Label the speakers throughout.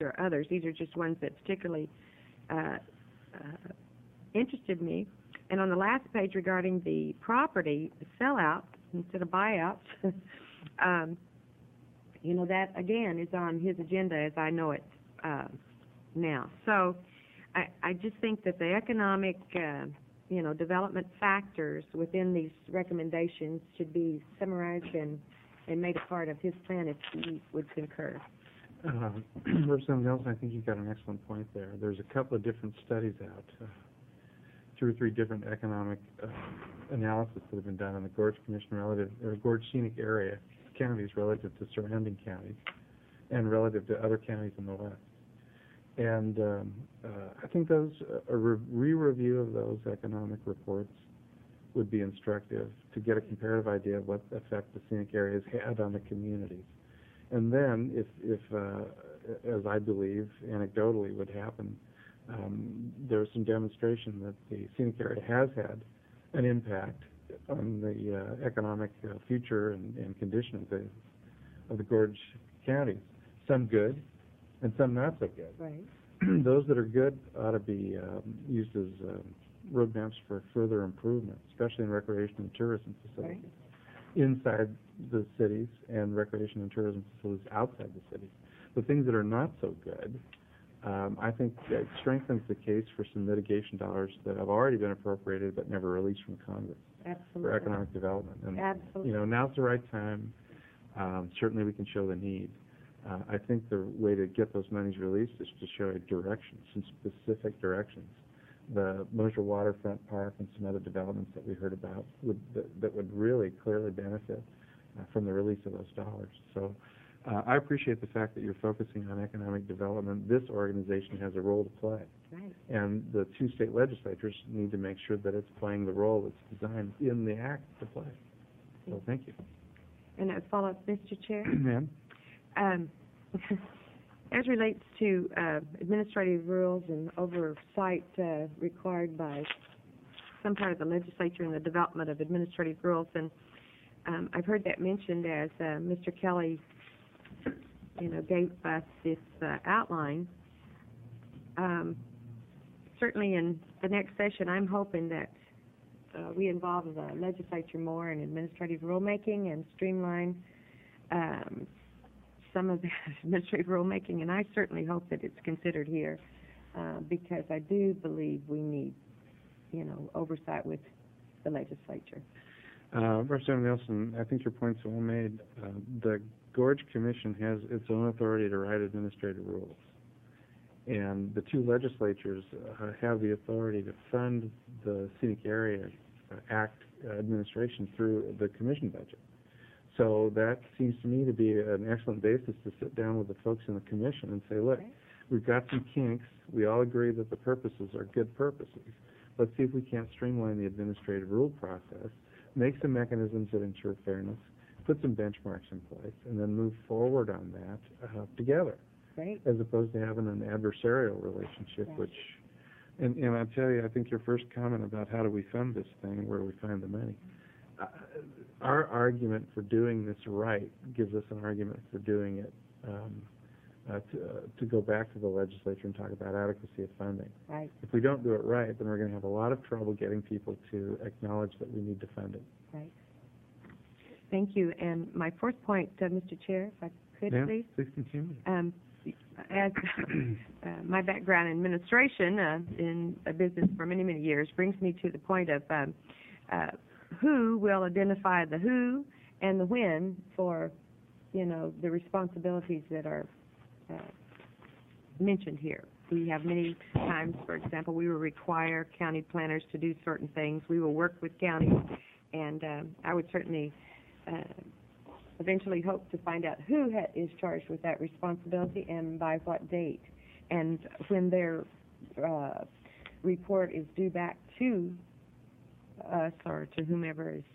Speaker 1: there are others. These are just ones that particularly interested me. And on the last page regarding the property sellout instead of buyouts, that again is on his agenda as I know it now. So I just think that the economic development factors within these recommendations should be summarized and made a part of his plan if he would concur.
Speaker 2: Representative Nelson, I think you've got an excellent point there. There's a couple of different studies out, 2 or 3 different economic analysis that have been done on the Gorge Commission Gorge Scenic Area counties relative to surrounding counties and relative to other counties in the West. And I think a re-review of those economic reports would be instructive to get a comparative idea of what effect the scenic areas had on the communities. And then, if as I believe anecdotally would happen, there's some demonstration that the scenic area has had an impact on the economic future and condition of the Gorge counties. Some good, and some not so good.
Speaker 1: Right.
Speaker 2: Those that are good ought to be used as roadmaps for further improvement, especially in recreation and tourism facilities inside the cities and recreation and tourism facilities outside the cities. The things that are not so good, I think it strengthens the case for some mitigation dollars that have already been appropriated but never released from Congress.
Speaker 1: Absolutely.
Speaker 2: For economic development. And,
Speaker 1: absolutely.
Speaker 2: Now's the right time. Certainly we can show the need. I think the way to get those monies released is to show a direction, some specific directions. The Mosher Waterfront Park and some other developments that we heard about that would really clearly benefit from the release of those dollars. So I appreciate the fact that you're focusing on economic development. This organization has a role to play.
Speaker 1: Right.
Speaker 2: And the 2 state legislatures need to make sure that it's playing the role that's designed in the act to play. So thank you.
Speaker 1: And a follow-up, Mr. Chair?
Speaker 2: Ma'am?
Speaker 1: As relates to administrative rules and oversight required by some part of the legislature in the development of administrative rules, and I've heard that mentioned as Mr. Kelly, gave us this outline. Certainly in the next session, I'm hoping that we involve the legislature more in administrative rulemaking and streamline some of the administrative rulemaking, and I certainly hope that it's considered here because I do believe we need, oversight with the legislature.
Speaker 2: Representative Nelson, I think your point's well made. The Gorge Commission has its own authority to write administrative rules, and the 2 legislatures have the authority to fund the Scenic Area Act administration through the commission budget. So that seems to me to be an excellent basis to sit down with the folks in the commission and say, look, we've got some kinks. We all agree that the purposes are good purposes. Let's see if we can't streamline the administrative rule process, make some mechanisms that ensure fairness, put some benchmarks in place, and then move forward on that together.
Speaker 1: Right.
Speaker 2: As opposed to having an adversarial relationship, which, and I'll tell you, I think your first comment about how do we fund this thing, where do we find the money, our argument for doing this right gives us an argument for doing it to go back to the legislature and talk about adequacy of funding.
Speaker 1: Right.
Speaker 2: If we don't do it right, then we're going to have a lot of trouble getting people to acknowledge that we need to fund it.
Speaker 1: Right. Thank you. And my 4th point, Mr. Chair, if I could, please.
Speaker 2: Please continue.
Speaker 1: As my background in administration in a business for many, many years brings me to the point of who will identify the who and the when for, the responsibilities that are mentioned here. We have many times, for example, we will require county planners to do certain things. We will work with counties, and I would certainly eventually hope to find out who is charged with that responsibility and by what date. And when their report is due back to us or to whomever is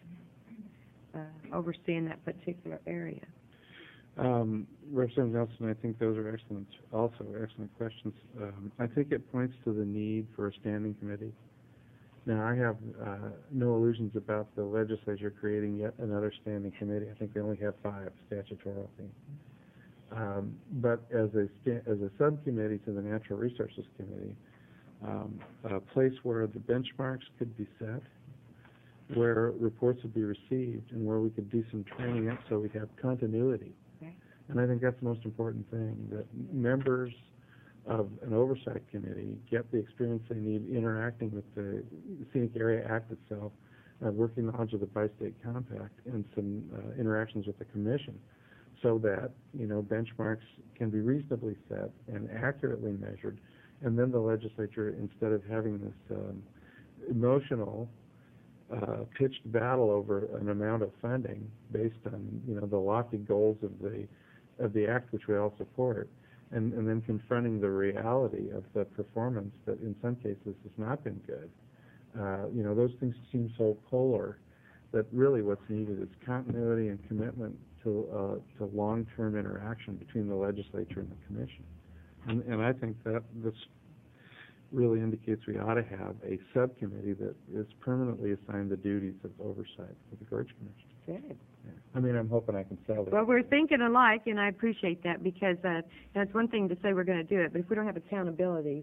Speaker 1: overseeing that particular area.
Speaker 2: Representative Nelson, I think those are excellent questions. I think it points to the need for a standing committee. Now, I have no illusions about the legislature creating yet another standing committee. I think they only have 5 statutorily. But as a subcommittee to the Natural Resources Committee, a place where the benchmarks could be set, where reports would be received, and where we could do some training up so we'd have continuity.
Speaker 1: Right.
Speaker 2: And I think that's the most important thing, that members of an oversight committee get the experience they need interacting with the Scenic Area Act itself, working knowledge of the Bi-State Compact, and some interactions with the Commission, so that, benchmarks can be reasonably set and accurately measured. And then the legislature, instead of having this emotional pitched battle over an amount of funding based on, the lofty goals of the act, which we all support, and then confronting the reality of the performance that in some cases has not been good. Those things seem so polar that really what's needed is continuity and commitment to long-term interaction between the legislature and the commission. And I think that this really indicates we ought to have a subcommittee that is permanently assigned the duties of oversight for the Gorge Commission.
Speaker 1: Good.
Speaker 2: Yeah. I'm hoping I can sell it.
Speaker 1: Well, we're thinking alike, and I appreciate that, because it's one thing to say we're going to do it, but if we don't have accountability,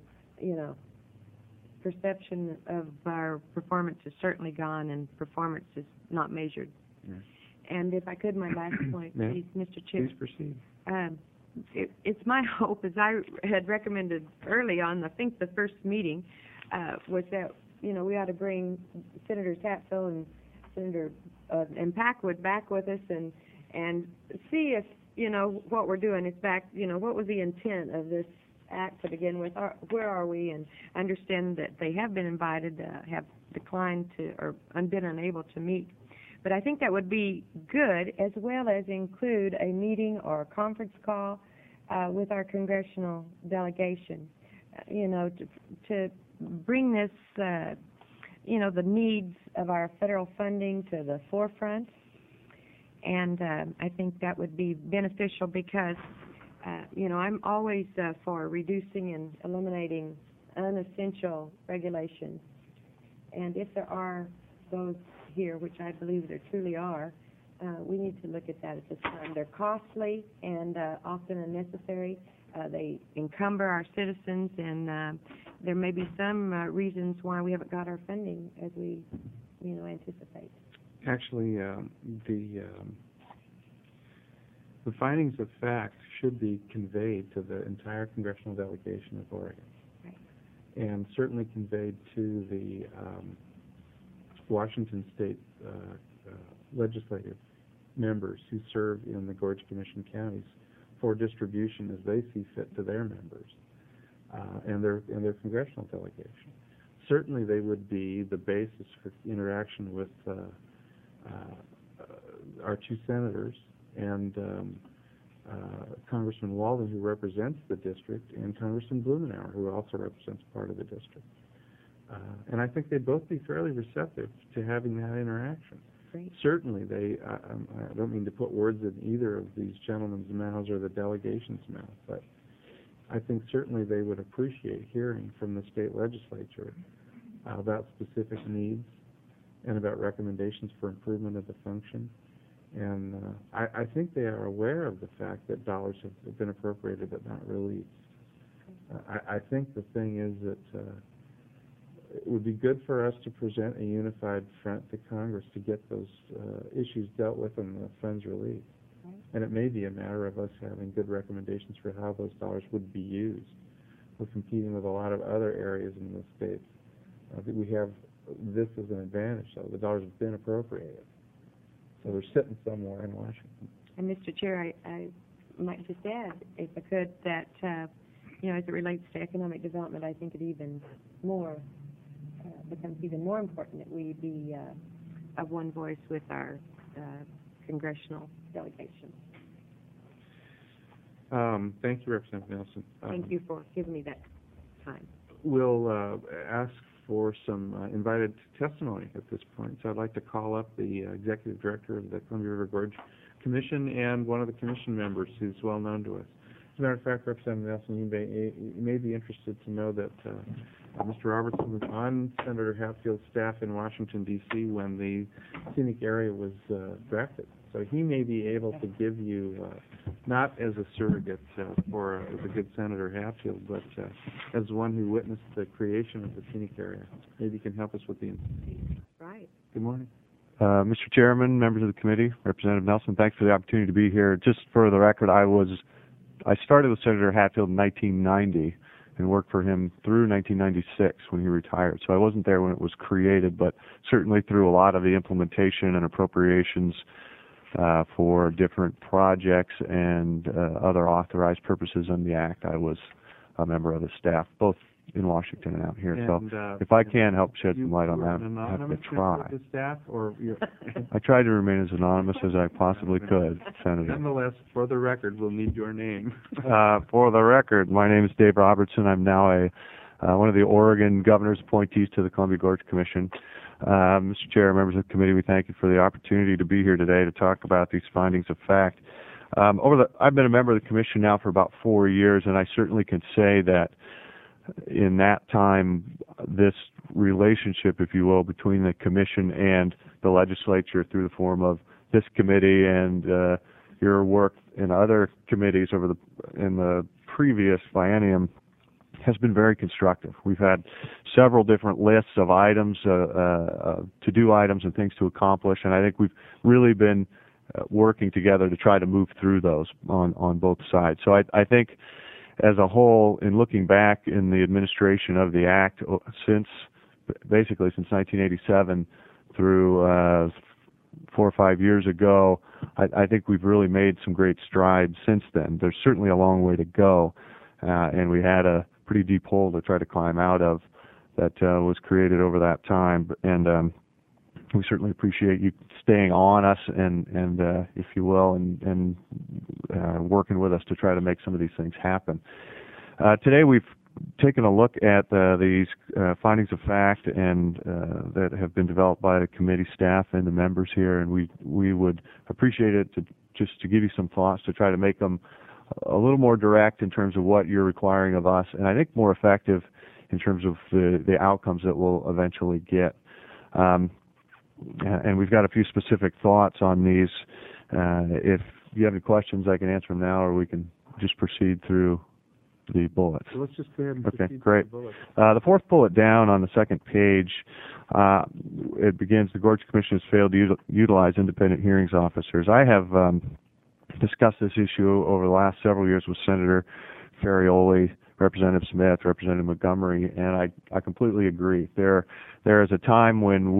Speaker 1: perception of our performance is certainly gone, and performance is not measured.
Speaker 2: Yeah.
Speaker 1: And if I could, my last point, please, Mr. Chair.
Speaker 2: Please proceed.
Speaker 1: It's my hope, as I had recommended early on, I think the first meeting, was that, we ought to bring Senators Hatfield and Senator and Packwood back with us and see if, what we're doing is back, what was the intent of this act to begin with, where are we, and understand that they have been invited, have declined to, or been unable to meet. But I think that would be good, as well as include a meeting or a conference call with our congressional delegation, to bring this, the needs of our federal funding to the forefront. And I think that would be beneficial because, I'm always for reducing and eliminating unessential regulations. And if there are those here, which I believe there truly are, we need to look at that at this time. They're costly and often unnecessary. They encumber our citizens, and there may be some reasons why we haven't got our funding as we, anticipate.
Speaker 2: Actually, the findings of fact should be conveyed to the entire congressional delegation of Oregon,
Speaker 1: Right.
Speaker 2: and certainly conveyed to the Washington State legislative members who serve in the Gorge Commission counties for distribution as they see fit to their members and their congressional delegation. Certainly, they would be the basis for interaction with our two senators and Congressman Walden, who represents the district, and Congressman Blumenauer, who also represents part of the district. And I think they'd both be fairly receptive to having that interaction.
Speaker 1: Great.
Speaker 2: Certainly, I don't mean to put words in either of these gentlemen's mouths or the delegation's mouth, but I think certainly they would appreciate hearing from the state legislature about specific needs and about recommendations for improvement of the function. And I think they are aware of the fact that dollars have been appropriated but not released. I think the thing is that it would be good for us to present a unified front to Congress to get those issues dealt with and the funds released.
Speaker 1: Right.
Speaker 2: And it may be a matter of us having good recommendations for how those dollars would be used. We're competing with a lot of other areas in the states. I think we have this as an advantage, though. The dollars have been appropriated. So they're sitting somewhere in Washington.
Speaker 1: And Mr. Chair, I might just add, if I could, that, as it relates to economic development, I think it even more becomes even more important that we be of one voice with our congressional delegation.
Speaker 2: Thank you, Representative Nelson.
Speaker 1: Thank you for giving me that time.
Speaker 2: We'll ask for some invited testimony at this point. So I'd like to call up the Executive Director of the Columbia River Gorge Commission and one of the Commission members who's well known to us. As a matter of fact, Representative Nelson, you may be interested to know that Mr. Robertson was on Senator Hatfield's staff in Washington, D.C. when the scenic area was drafted. So he may be able to give you, not as a surrogate for as a good Senator Hatfield, but as one who witnessed the creation of the scenic area. Maybe he can help us with the institute.
Speaker 1: Right.
Speaker 2: Good morning.
Speaker 3: Mr. Chairman, members of the committee, Representative Nelson, thanks for the opportunity to be here. Just for the record, I started with Senator Hatfield in 1990 and worked for him through 1996 when he retired. So I wasn't there when it was created, but certainly through a lot of the implementation and appropriations for different projects and other authorized purposes in the Act. I was a member of the staff, both in Washington and out here.
Speaker 2: And,
Speaker 3: so if I can help shed some light on that,
Speaker 2: I'm
Speaker 3: I'm happy to try.
Speaker 2: The staff, or
Speaker 3: I tried to remain as anonymous as I possibly could, Senator.
Speaker 2: Nonetheless, for the record, we'll need your name.
Speaker 3: For the record, my name is Dave Robertson. I'm now one of the Oregon governor's appointees to the Columbia Gorge Commission. Mr. Chair, members of the committee, we thank you for the opportunity to be here today to talk about these findings of fact. I've been a member of the commission now for about 4 years, and I certainly can say that in that time, this relationship, if you will, between the commission and the legislature through the form of this committee and your work in other committees in the previous biennium has been very constructive. We've had several different lists of items, to-do items and things to accomplish, and I think we've really been working together to try to move through those on both sides. So I think as a whole, in looking back in the administration of the Act basically since 1987 through 4 or 5 years ago, I think we've really made some great strides since then. There's certainly a long way to go, and we had a pretty deep hole to try to climb out of that was created over that time. And we certainly appreciate you staying on us and if you will, and working with us to try to make some of these things happen. Today we've taken a look at these findings of fact and that have been developed by the committee staff and the members here, and we would appreciate it to give you some thoughts to try to make them a little more direct in terms of what you're requiring of us, and I think more effective in terms of the outcomes that we'll eventually get. And we've got a few specific thoughts on these. If you have any questions, I can answer them now, or we can just proceed through the bullets.
Speaker 2: So let's just go ahead and
Speaker 3: Okay,
Speaker 2: proceed
Speaker 3: great.
Speaker 2: to the bullets.
Speaker 3: The fourth bullet down on the second page, it begins, the Gorge Commission has failed to utilize independent hearings officers. I have discussed this issue over the last several years with Senator Ferrioli, Representative Smith, Representative Montgomery, and I completely agree. There is a time when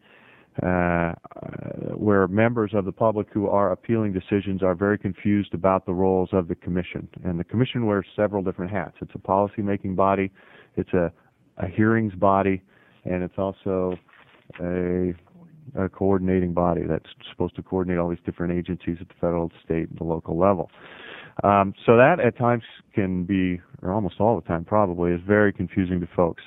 Speaker 3: where members of the public who are appealing decisions are very confused about the roles of the commission. And the commission wears several different hats. It's a policy-making body, it's a hearings body, and it's also a coordinating body that's supposed to coordinate all these different agencies at the federal, state, and the local level. So that at times can be, or almost all the time probably, is very confusing to folks.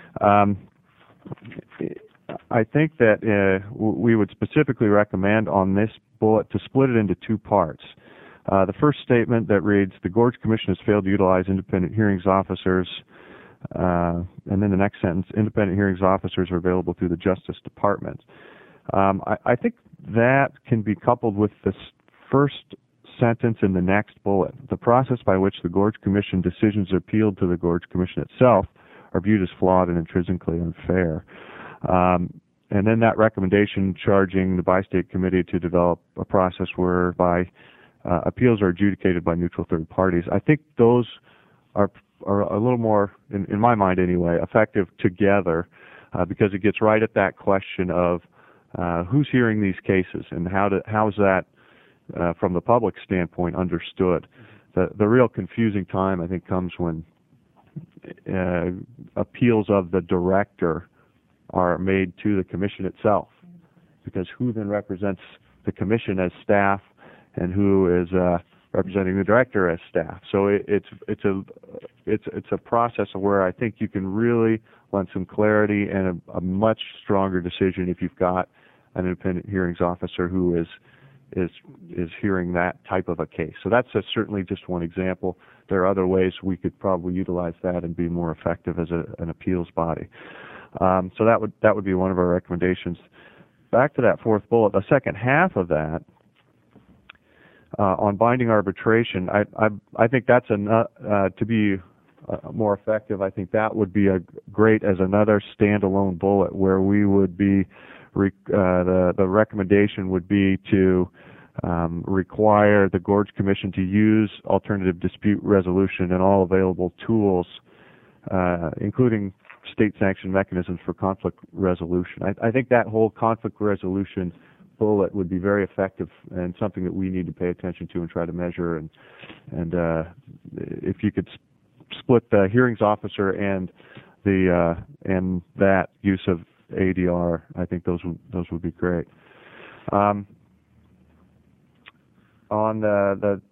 Speaker 3: I think that we would specifically recommend on this bullet to split it into two parts. The first statement that reads, the Gorge Commission has failed to utilize independent hearings officers, and then the next sentence, independent hearings officers are available through the Justice Department. I think that can be coupled with this first sentence in the next bullet. The process by which the Gorge Commission decisions are appealed to the Gorge Commission itself are viewed as flawed and intrinsically unfair. And then that recommendation charging the Bi-State Committee to develop a process whereby appeals are adjudicated by neutral third parties. I think those are a little more, in my mind anyway, effective together because it gets right at that question of who's hearing these cases and how is that from the public standpoint understood. The real confusing time I think comes when appeals of the director are made to the commission itself, because who then represents the commission as staff and who is representing the director as staff. So it's a process where I think you can really lend some clarity and a much stronger decision if you've got an independent hearings officer who is hearing that type of a case. So that's certainly just one example. There are other ways we could probably utilize that and be more effective as an appeals body. So that would be one of our recommendations. Back to that fourth bullet, the second half of that On binding arbitration, I think that's to be more effective. I think that would be great as another standalone bullet where we would be the recommendation would be to require the Gorge Commission to use alternative dispute resolution and all available tools, including state-sanctioned mechanisms for conflict resolution. I think that whole conflict resolution bullet would be very effective and something that we need to pay attention to and try to measure. And if you could split the hearings officer and that use of ADR, I think those would be great. On the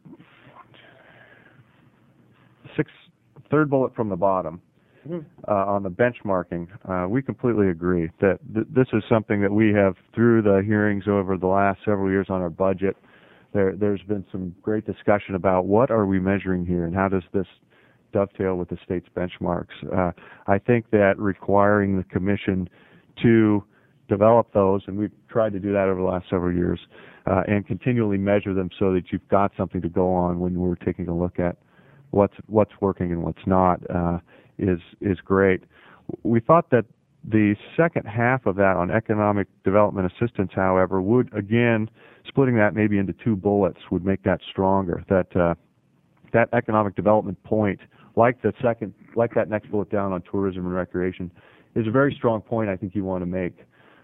Speaker 3: third bullet from the bottom, on the benchmarking, we completely agree that this is something that we have, through the hearings over the last several years on our budget, there's been some great discussion about what are we measuring here and how does this dovetail with the state's benchmarks. I think that requiring the Commission to develop those, and we've tried to do that over the last several years, and continually measure them so that you've got something to go on when we're taking a look at what's working and what's not, is great. We thought that the second half of that on economic development assistance, however, would, again, splitting that maybe into two bullets would make that stronger. That economic development point, like that next bullet down on tourism and recreation, is a very strong point I think you want to make.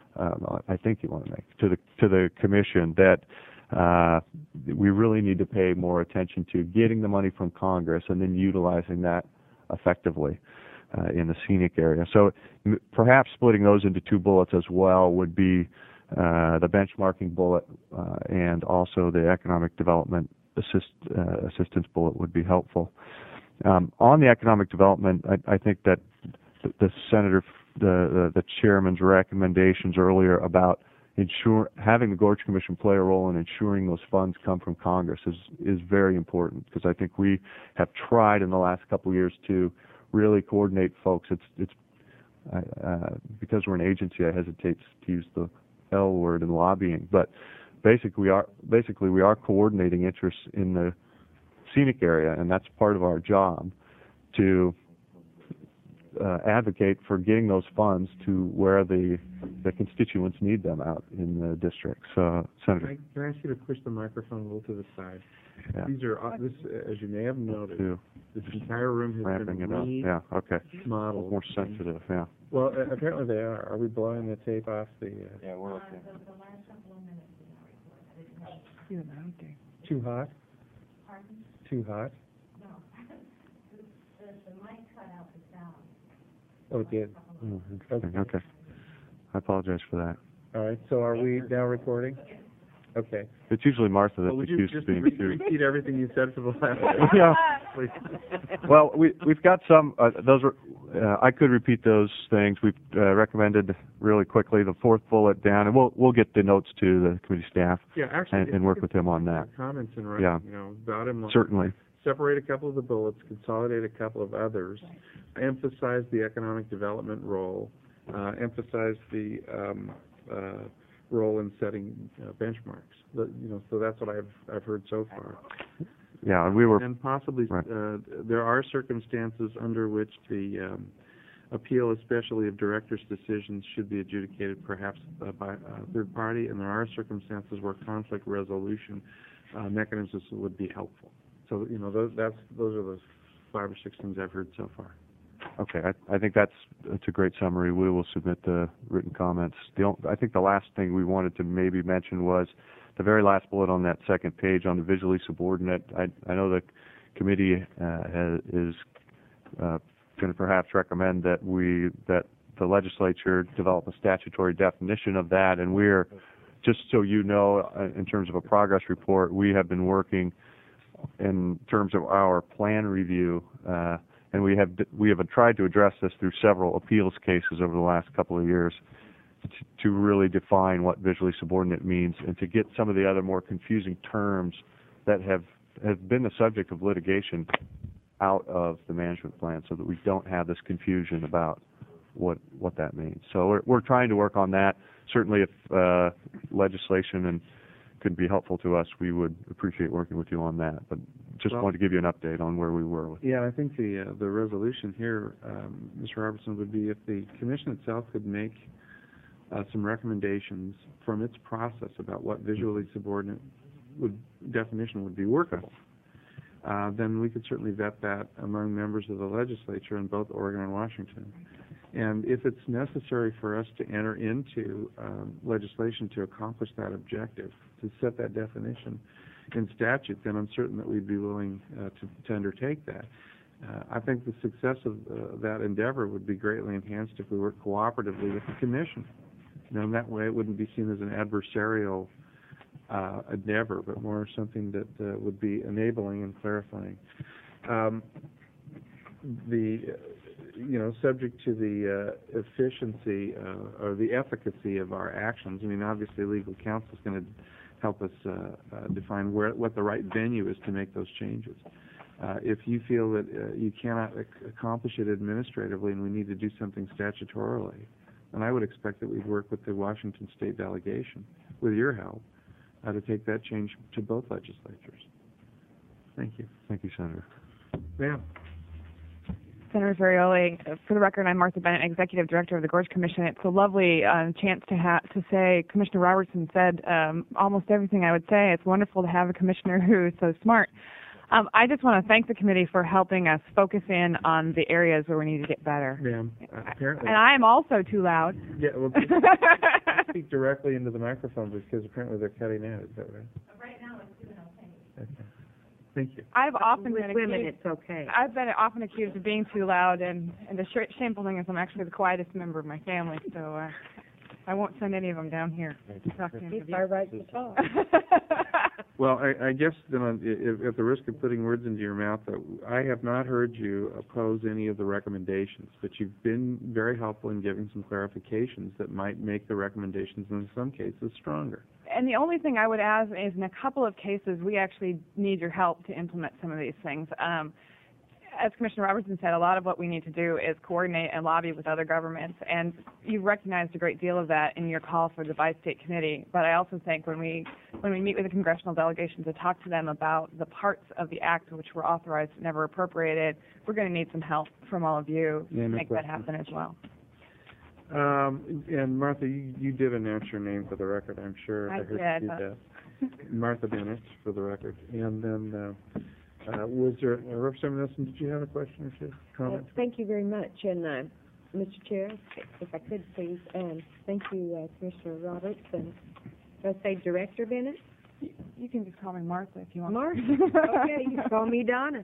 Speaker 3: To the Commission that we really need to pay more attention to getting the money from Congress and then utilizing that effectively in the scenic area. So perhaps splitting those into two bullets as well would be the benchmarking bullet and also the economic development assistance bullet would be helpful. On the economic development, I think that the chairman's recommendations earlier about having the Gorge Commission play a role in ensuring those funds come from Congress is very important, because I think we have tried in the last couple of years to really coordinate folks. It's because we're an agency, I hesitate to use the L word in lobbying, but basically we are coordinating interests in the scenic area, and that's part of our job to advocate for getting those funds to where the constituents need them out in the districts. Senator.
Speaker 2: Can I ask you to push the microphone a little to the side?
Speaker 3: Yeah.
Speaker 2: These are, as you may have noted, this entire room has
Speaker 3: Ramping
Speaker 2: been
Speaker 3: it up. Yeah, okay.
Speaker 2: remodeled.
Speaker 3: More sensitive, yeah.
Speaker 2: Well, apparently they are. Are we blowing the tape off the?
Speaker 3: Yeah, we're okay.
Speaker 2: Too hot?
Speaker 4: Pardon?
Speaker 2: Too hot?
Speaker 4: No. The mic cut out the sound.
Speaker 2: Oh, it did.
Speaker 3: Oh, interesting. Okay. I apologize for that.
Speaker 2: All right. So are we now recording? Okay.
Speaker 3: It's usually Martha that's
Speaker 2: Would you
Speaker 3: accused
Speaker 2: just
Speaker 3: of being
Speaker 2: repeat everything you said for the last?
Speaker 3: Yeah.
Speaker 2: Please.
Speaker 3: Well, we've got some. Those are. I could repeat those things. We've recommended really quickly the fourth bullet down, and we'll get the notes to the committee staff.
Speaker 2: Yeah, actually,
Speaker 3: and work with him on that.
Speaker 2: Comments and
Speaker 3: Yeah.
Speaker 2: about him.
Speaker 3: Certainly.
Speaker 2: Separate a couple of the bullets, consolidate a couple of others, emphasize the economic development role, emphasize the role in setting benchmarks. So that's what I've heard so far.
Speaker 3: Yeah, and we were.
Speaker 2: And possibly
Speaker 3: Right.
Speaker 2: There are circumstances under which the appeal, especially of directors' decisions, should be adjudicated perhaps by a third party, and there are circumstances where conflict resolution mechanisms would be helpful. So those are the 5 or 6 things I've heard so far.
Speaker 3: Okay, I think that's a great summary. We will submit the written comments. I think the last thing we wanted to maybe mention was the very last bullet on that second page on the visually subordinate. I know the committee is going to perhaps recommend that the legislature develop a statutory definition of that, and we're, just so you know, in terms of a progress report, we have been working in terms of our plan review, and we have tried to address this through several appeals cases over the last couple of years to really define what visually subordinate means and to get some of the other more confusing terms that have been the subject of litigation out of the management plan, so that we don't have this confusion about what that means. So we're trying to work on that. Certainly, if legislation and can be helpful to us, we would appreciate working with you on that. But just
Speaker 2: Well,
Speaker 3: wanted to give you an update on where we were with.
Speaker 2: Yeah, I think the resolution here, Mr. Robertson, would be if the commission itself could make some recommendations from its process about what visually subordinate definition would be workable. Then we could certainly vet that among members of the legislature in both Oregon and Washington. And if it's necessary for us to enter into legislation to accomplish that objective, to set that definition in statute, then I'm certain that we'd be willing to undertake that. I think the success of that endeavor would be greatly enhanced if we worked cooperatively with the commission. In that way it wouldn't be seen as an adversarial endeavor, but more something that would be enabling and clarifying. Subject to the efficiency or the efficacy of our actions, I mean, obviously legal counsel is going to help us define what the right venue is to make those changes. If you feel that you cannot accomplish it administratively and we need to do something statutorily, then I would expect that we'd work with the Washington State delegation, with your help, to take that change to both legislatures. Thank you.
Speaker 3: Thank you, Senator.
Speaker 2: Ma'am.
Speaker 5: Senator Ferrioli, for the record, I'm Martha Bennett, Executive Director of the Gorge Commission. It's a lovely chance to say Commissioner Robertson said almost everything I would say. It's wonderful to have a commissioner who is so smart. I just want to thank the committee for helping us focus in on the areas where we need to get better.
Speaker 2: Ma'am, apparently.
Speaker 5: And I am also too loud.
Speaker 2: Yeah, well, speak directly into the microphone because apparently they're cutting out. Is that right?
Speaker 4: Right now, it's doing okay.
Speaker 2: Okay. Thank you.
Speaker 5: I've often
Speaker 1: With
Speaker 5: been
Speaker 1: women,
Speaker 5: accused,
Speaker 1: it's okay.
Speaker 5: I've been often accused of being too loud, and the shameful thing is I'm actually the quietest member of my family, so I won't send any of them down here to talk to any of you.
Speaker 1: Our right to talk.
Speaker 2: Well, I guess then, at the risk of putting words into your mouth, I have not heard you oppose any of the recommendations, but you've been very helpful in giving some clarifications that might make the recommendations in some cases stronger.
Speaker 5: And the only thing I would add is in a couple of cases, we actually need your help to implement some of these things. As Commissioner Robertson said, a lot of what we need to do is coordinate and lobby with other governments, and you've recognized a great deal of that in your call for the bi-state committee. But I also think when we meet with the congressional delegation to talk to them about the parts of the act which were authorized but never appropriated, we're going to need some help from all of you to make that happen as well.
Speaker 2: And Martha, you did announce your name for the record, I'm sure.
Speaker 5: I
Speaker 2: heard
Speaker 5: did.
Speaker 2: you do that. Martha Bennett, for the record. And then, was there, Representative Nelson, did you have a question or two, comment?
Speaker 1: Thank you very much. And, Mr. Chair, if I could please, thank you, Commissioner Roberts. And did I say Director Bennett?
Speaker 5: You can just call me Martha if you want.
Speaker 1: Martha? Okay, you can call me Donna.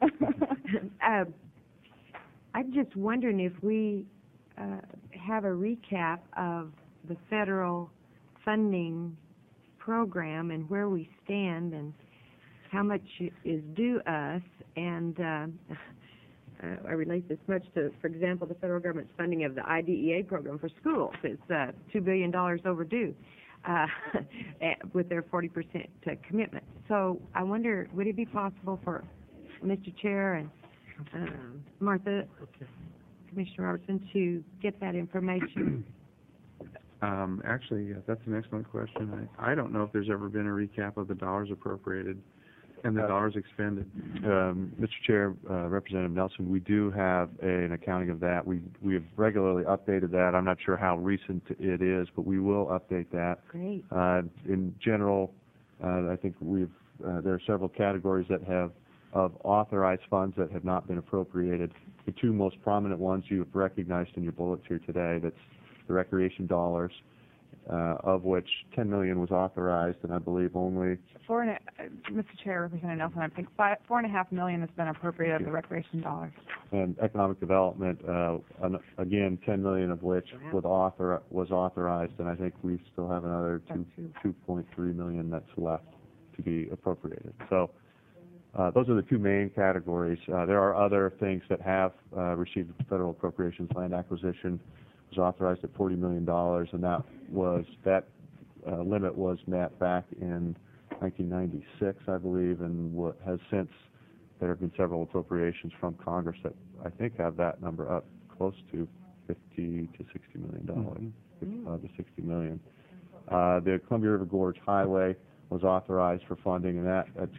Speaker 1: I'm just wondering if we have a recap of the federal funding program and where we stand and how much is due us, and I relate this much to, for example, the federal government's funding of the IDEA program for schools. It's $2 billion overdue with their 40% commitment. So I wonder, would it be possible for Mr. Chair and Martha, Commissioner Robertson, to get that information?
Speaker 2: Actually, that's an excellent question. I don't know if there's ever been a recap of the dollars appropriated and the dollars expended.
Speaker 3: Mr. Chair, Representative Nelson, we do have an accounting of that. We have regularly updated that. I'm not sure how recent it is, but we will update that.
Speaker 1: Great.
Speaker 3: In general, I think there are several categories that have of authorized funds that have not been appropriated. The two most prominent ones you have recognized in your bullets here today, that's the recreation dollars, of which $10 million was authorized, and I believe only
Speaker 5: Mr. Chair, Representative Nelson, I think $4.5 million has been appropriated of the recreation dollars.
Speaker 3: And economic development, again, $10 million of which was authorized, and I think we still have another $2.3 million that's left to be appropriated. So those are the two main categories. There are other things that have received federal appropriations. Land acquisition was authorized at $40 million, and that limit was met back in 1996, I believe, and has since, there have been several appropriations from Congress that I think have that number up close to $50 to $60 million, $55 to $60 million. The Columbia River Gorge Highway was authorized for funding, and that at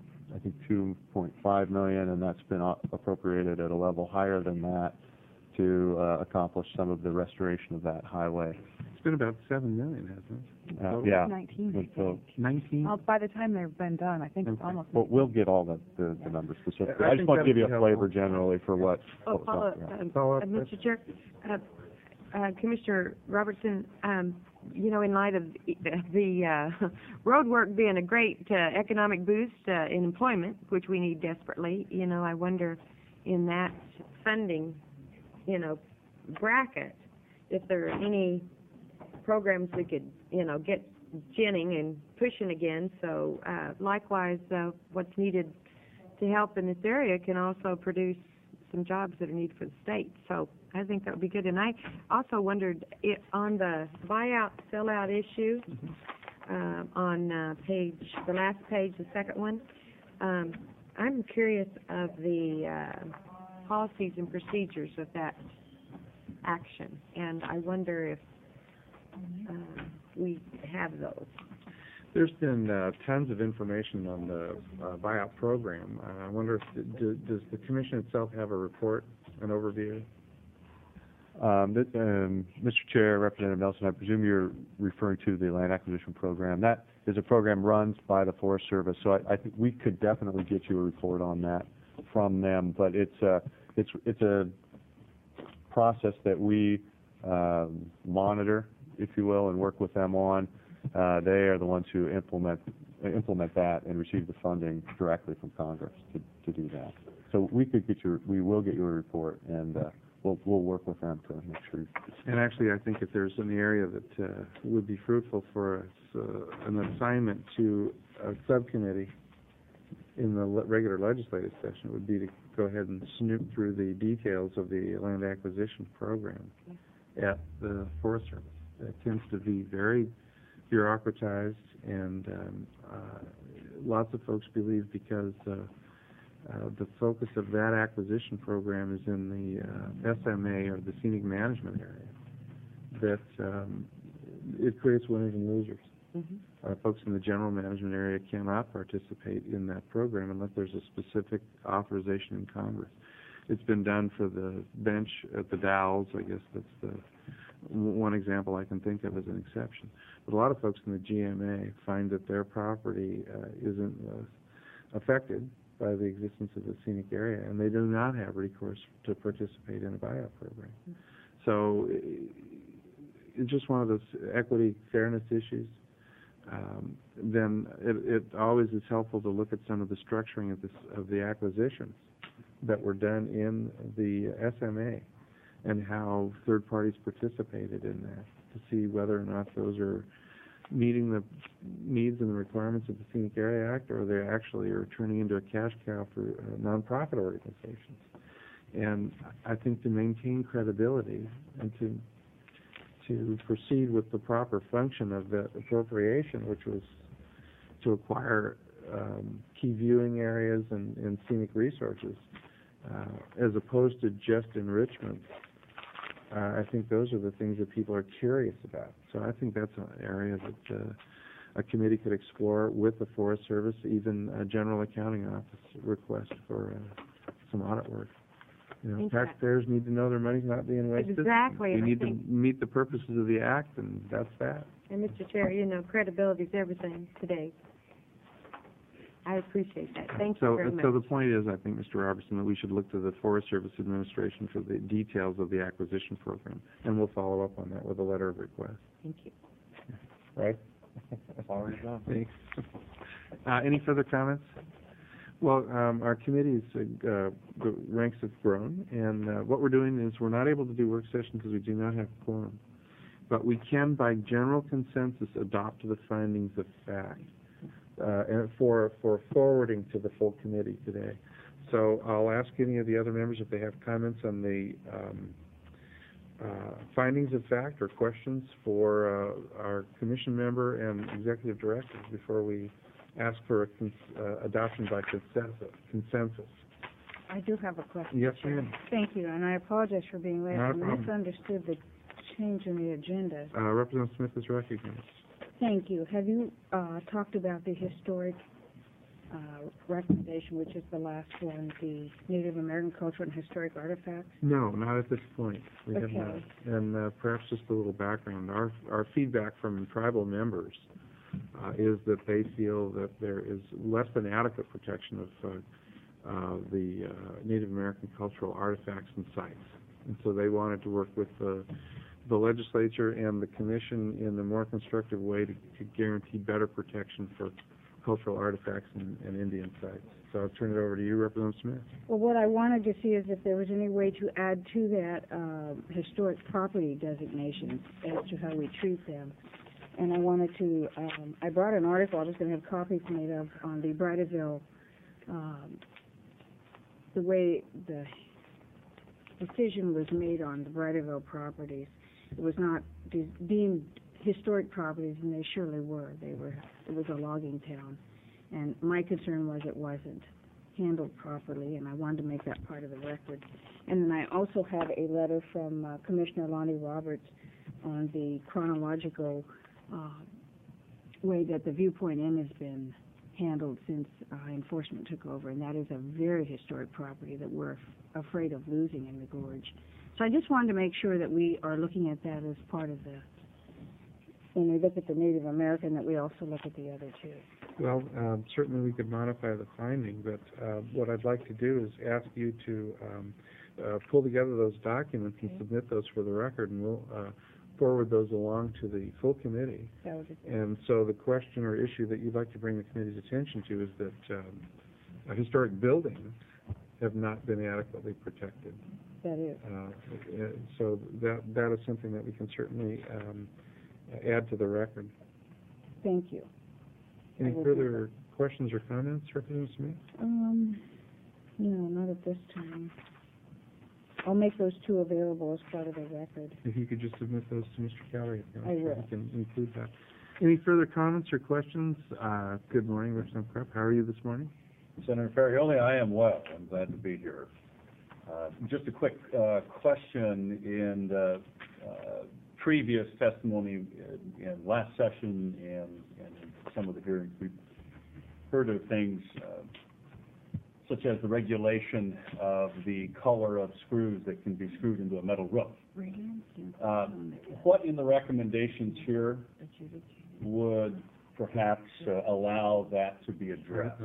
Speaker 3: 2.5 million, and that's been appropriated at a level higher than that to accomplish some of the restoration of that highway.
Speaker 2: It's been about 7 million, hasn't it?
Speaker 3: Yeah.
Speaker 5: 19, I
Speaker 3: So,
Speaker 5: think.
Speaker 2: 19?
Speaker 5: Well, by the time they've been done, I think it's
Speaker 2: Okay.
Speaker 5: almost.
Speaker 3: well, we'll get all the numbers specifically.
Speaker 2: I
Speaker 3: I just
Speaker 2: think
Speaker 3: want to give you a
Speaker 2: that'd be
Speaker 3: flavor
Speaker 2: helpful.
Speaker 3: generally for what
Speaker 1: Oh,
Speaker 3: was
Speaker 1: follow,
Speaker 3: authorized.
Speaker 2: Follow up,
Speaker 1: Mr. Chair, Commissioner Robertson, you know, in light of the road work being a great economic boost in employment, which we need desperately, you know, I wonder in that funding, you know, bracket, if there are any programs we could, you know, get ginning and pushing again. So likewise, what's needed to help in this area can also produce some jobs that are needed for the state. So I think that would be good. And I also wondered on the buyout sellout issue on the last page, the second one. I'm curious of the policies and procedures of that action, and I wonder if we have those.
Speaker 2: There's been tons of information on the buyout program. I wonder if, does the commission itself have a report, an overview?
Speaker 3: Mr. Chair, Representative Nelson, I presume you're referring to the land acquisition program. That is a program run by the Forest Service, so I think we could definitely get you a report on that from them. But it's a process that we monitor, if you will, and work with them on. They are the ones who implement that and receive the funding directly from Congress to do that. So we will get you a report, and we'll work with them to make sure.
Speaker 2: And actually, I think if there's an area that would be fruitful for us, an assignment to a subcommittee in the regular legislative session would be to go ahead and snoop through the details of the land acquisition program at the Forest Service. It tends to be very bureaucratized, and lots of folks believe because the focus of that acquisition program is in the SMA, or the scenic management area, that it creates winners and losers. Folks in the general management area cannot participate in that program unless there's a specific authorization in Congress. It's been done for the bench at the Dalles. I guess that's the one example I can think of as an exception. But a lot of folks in the GMA find that their property isn't affected by the existence of the scenic area, and they do not have recourse to participate in a buyout program. So it's just one of those equity fairness issues. Then it always is helpful to look at some of the structuring of the acquisitions that were done in the SMA and how third parties participated in that to see whether or not those are meeting the needs and the requirements of the Scenic Area Act, or they actually are turning into a cash cow for nonprofit organizations. And I think to maintain credibility and to proceed with the proper function of the appropriation, which was to acquire key viewing areas and scenic resources, as opposed to just enrichment, I think those are the things that people are curious about. So I think that's an area that a committee could explore with the Forest Service, even a General Accounting Office request for some audit work. You know,
Speaker 1: Exactly.
Speaker 2: taxpayers need to know their money's not being wasted.
Speaker 1: Exactly,
Speaker 2: We
Speaker 1: and I
Speaker 2: need to
Speaker 1: think-
Speaker 2: meet the purposes of the act, and that's that.
Speaker 1: And Mr. Chair, you know, credibility is everything today. I appreciate that. Thank you very much.
Speaker 2: So the point is, I think, Mr. Robertson, that we should look to the Forest Service Administration for the details of the acquisition program, and we'll follow up on that with a letter of request.
Speaker 1: Thank you.
Speaker 2: Right?
Speaker 3: Already done.
Speaker 2: Thanks. Any further comments? Well, our committee's ranks have grown, and what we're doing is we're not able to do work sessions because we do not have quorum. But we can, by general consensus, adopt the findings of fact and for forwarding to the full committee today. So I'll ask any of the other members if they have comments on the findings of fact or questions for our commission member and executive director before we ask for adoption by consensus.
Speaker 4: I do have a question.
Speaker 2: Yes, ma'am.
Speaker 4: Thank you, and I apologize for being late.
Speaker 2: Not a
Speaker 4: I
Speaker 2: problem.
Speaker 4: misunderstood the change in the agenda.
Speaker 2: Representative Smith is recognized.
Speaker 6: Thank you. Have you talked about the historic recommendation, which is the last one, the Native American cultural and historic artifacts?
Speaker 2: No, not at this point. We have
Speaker 6: Okay.
Speaker 2: not. And perhaps just a little background. Our feedback from tribal members is that they feel that there is less than adequate protection of the Native American cultural artifacts and sites. And so they wanted to work with the legislature and the commission in a more constructive way to guarantee better protection for cultural artifacts and Indian sites. So I'll turn it over to you, Representative Smith.
Speaker 6: Well, what I wanted to see is if there was any way to add to that historic property designation as to how we treat them. And I wanted to, I brought an article I was going to have copies made of on the Brideville, the way the decision was made on the Brideville properties. It was not deemed historic properties, and they surely were. It was a logging town. And my concern was it wasn't handled properly, and I wanted to make that part of the record. And then I also have a letter from Commissioner Lonnie Roberts on the chronological way that the Viewpoint Inn has been handled since enforcement took over, and that is a very historic property that we're afraid of losing in the gorge. So I just wanted to make sure that we are looking at that as part of the, when we look at the Native American, that we also look at the other two.
Speaker 2: Well, certainly we could modify the finding, but what I'd like to do is ask you to pull together those documents and submit those for the record, and we'll forward those along to the full committee.
Speaker 6: That would be good.
Speaker 2: And so the question or issue that you'd like to bring the committee's attention to is that historic buildings have not been adequately protected.
Speaker 6: That is.
Speaker 2: So that is something that we can certainly add to the record.
Speaker 6: Thank you.
Speaker 2: Any further questions or comments, Representative Smith?
Speaker 6: No, not at this time. I'll make those two available as part of the record.
Speaker 2: If you could just submit those to Mr. Cowdery,
Speaker 6: I will.
Speaker 2: we can include that. Any further comments or questions? Good morning, Representative Krupp. How are you this morning?
Speaker 7: Senator Ferrioli, I am well. I'm glad to be here. Just a quick question. In the previous testimony in last session and in some of the hearings, we've heard of things such as the regulation of the color of screws that can be screwed into a metal roof. What in the recommendations here would perhaps allow that to be addressed?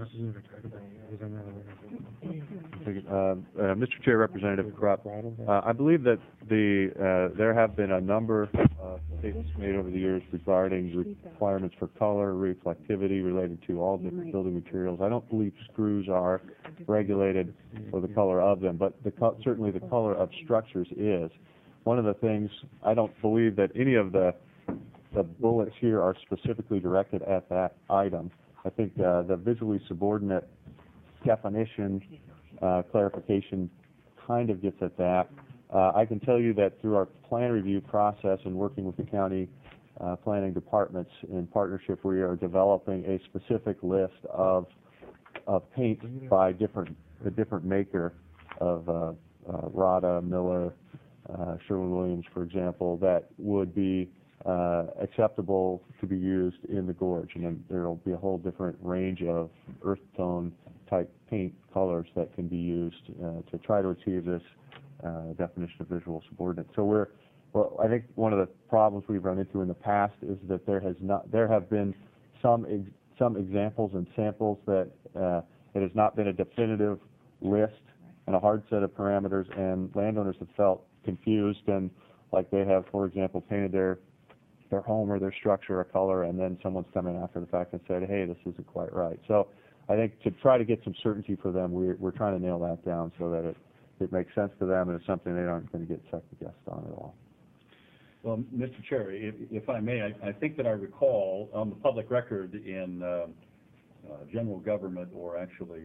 Speaker 3: Mr. Chair, Representative Krupp, I believe that there have been a number of statements made over the years regarding requirements for color, reflectivity related to all different building materials. I don't believe screws are regulated for the color of them, but certainly the color of structures is. One of the things, I don't believe that any of the bullets here are specifically directed at that item. I think the visually subordinate definition clarification kind of gets at that. I can tell you that through our plan review process and working with the county planning departments in partnership, we are developing a specific list of paint by the different maker of Rada, Miller, Sherwin-Williams, for example, that would be acceptable to be used in the gorge. And then there will be a whole different range of earth tone type paint colors that can be used to try to achieve this definition of visual subordinate. So I think one of the problems we've run into in the past is that there have been some examples and samples that it has not been a definitive list and a hard set of parameters, and landowners have felt confused and like they have, for example, painted their home or their structure a color, and then someone's come in after the fact and said, hey, this isn't quite right. So I think to try to get some certainty for them, we're trying to nail that down so that it makes sense to them and it's something they aren't going to get second-guessed on at all.
Speaker 7: Well, Mr. Chair, if I may, I think that I recall on the public record in general government, or actually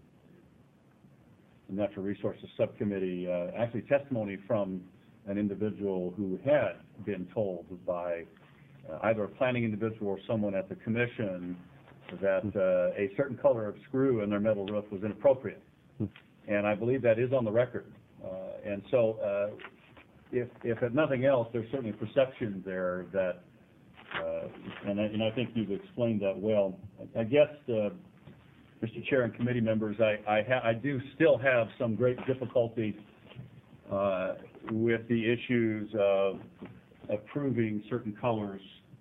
Speaker 7: the Natural Resources Subcommittee, actually testimony from an individual who had been told by either a planning individual or someone at the commission that a certain color of screw in their metal roof was inappropriate. And I believe that is on the record. And so if at nothing else, there's certainly a perception there that and I think you've explained that well. I guess, Mr. Chair and committee members, I do still have some great difficulty with the issues of approving certain colors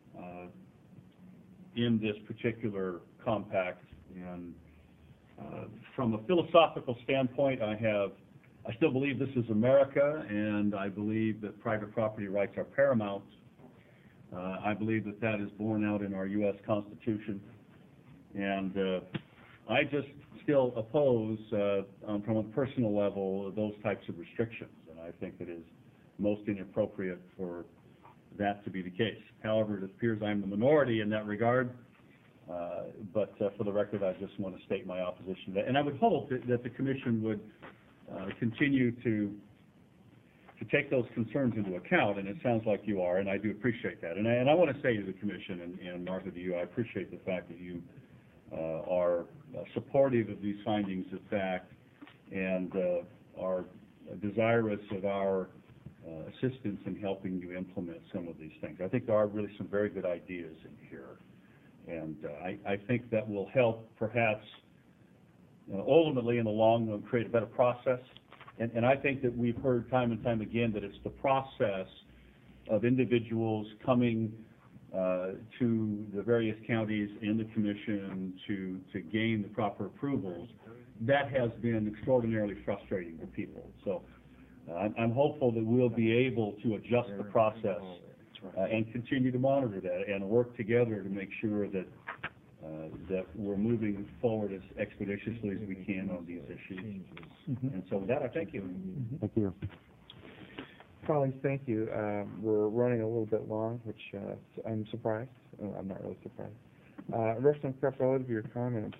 Speaker 7: in this particular compact. And from a philosophical standpoint, I still believe this is America, and I believe that private property rights are paramount. I believe that that is borne out in our U.S. Constitution, and I just still oppose, from a personal level, those types of restrictions, and I think it is most inappropriate for that to be the case. However, it appears I'm the minority in that regard, but for the record, I just want to state my opposition to that. And I would hope that the Commission would continue to take those concerns into account, and it sounds like you are, and I do appreciate that. And I want to say to the Commission, and Martha, to you, I appreciate the fact that you are supportive of these findings of fact and are desirous of our assistance in helping you implement some of these things. I think there are really some very good ideas in here, and I think that will help perhaps ultimately in the long run create a better process. And I think that we've heard time and time again that it's the process of individuals coming to the various counties in the Commission to gain the proper approvals that has been extraordinarily frustrating to people. So I'm hopeful that we'll be able to adjust the process and continue to monitor that and work together to make sure that that we're moving forward as expeditiously as we can on these issues. And so with that, I thank you.
Speaker 3: Thank you.
Speaker 2: Colleagues, thank you. We're running a little bit long, which I'm surprised. I'm not really surprised. Representative Krupp, relative to your comments,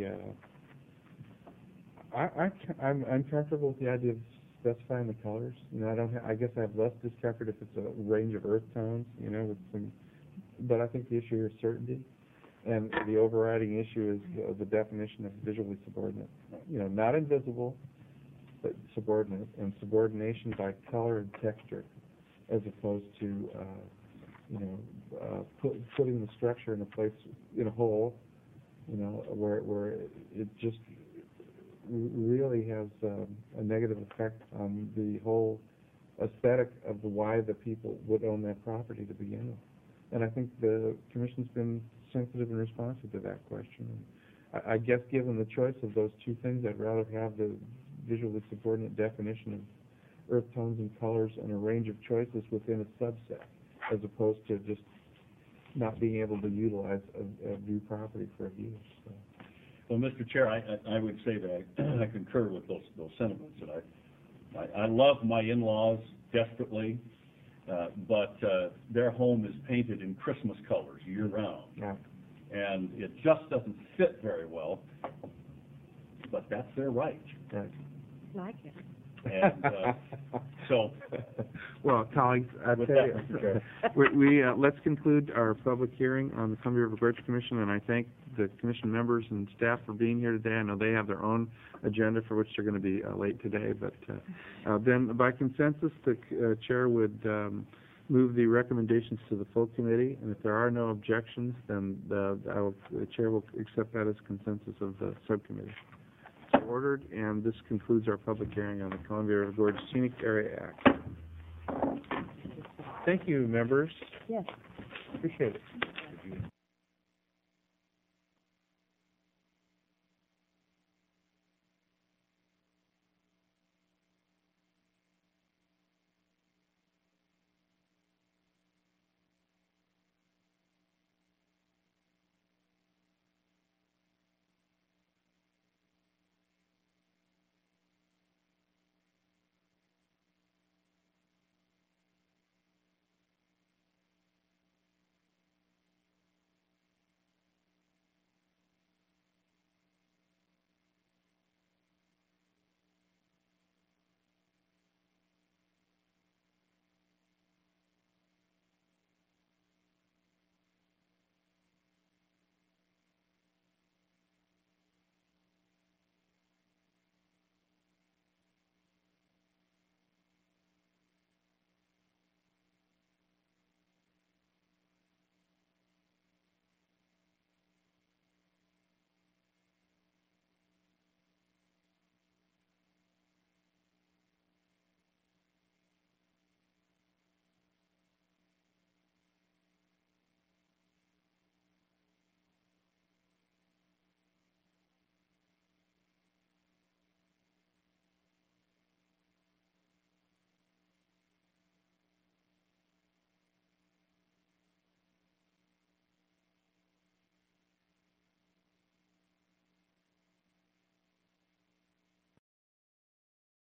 Speaker 2: I'm comfortable with the idea of specifying the colors. You know, I guess I have less discomfort if it's a range of earth tones. You know, with some, but I think the issue here is certainty. And the overriding issue is the definition of visually subordinate. You know, not invisible, but subordinate, and subordination by color and texture, as opposed to, putting the structure in a place, in a hole, you know, where it just really has a negative effect on the whole aesthetic of why the people would own that property to begin with. And I think the Commission's been sensitive and responsive to that question. I guess given the choice of those two things, I'd rather have the visually subordinate definition of earth tones and colors and a range of choices within a subset, as opposed to just not being able to utilize a view property for a use. So.
Speaker 7: Well, Mr. Chair, I would say that I concur with those sentiments. And I love my in-laws desperately. But their home is painted in Christmas colors year-round,
Speaker 2: yeah.
Speaker 7: And it just doesn't fit very well, but that's their right.
Speaker 2: Right.
Speaker 1: Like it.
Speaker 7: And so,
Speaker 2: well, colleagues, I
Speaker 7: with
Speaker 2: tell
Speaker 7: that,
Speaker 2: you,
Speaker 7: Mr. Chair.
Speaker 2: we let's conclude our public hearing on the Columbia River Gorge Commission, and I thank the Commission members and staff for being here today. I know they have their own agenda for which they're going to be late today, but then by consensus, the chair would move the recommendations to the full committee, and if there are no objections, then the chair will accept that as consensus of the subcommittee. Ordered, and this concludes our public hearing on the Columbia River Gorge Scenic Area Act. Thank you, members.
Speaker 1: Yes.
Speaker 2: Appreciate it.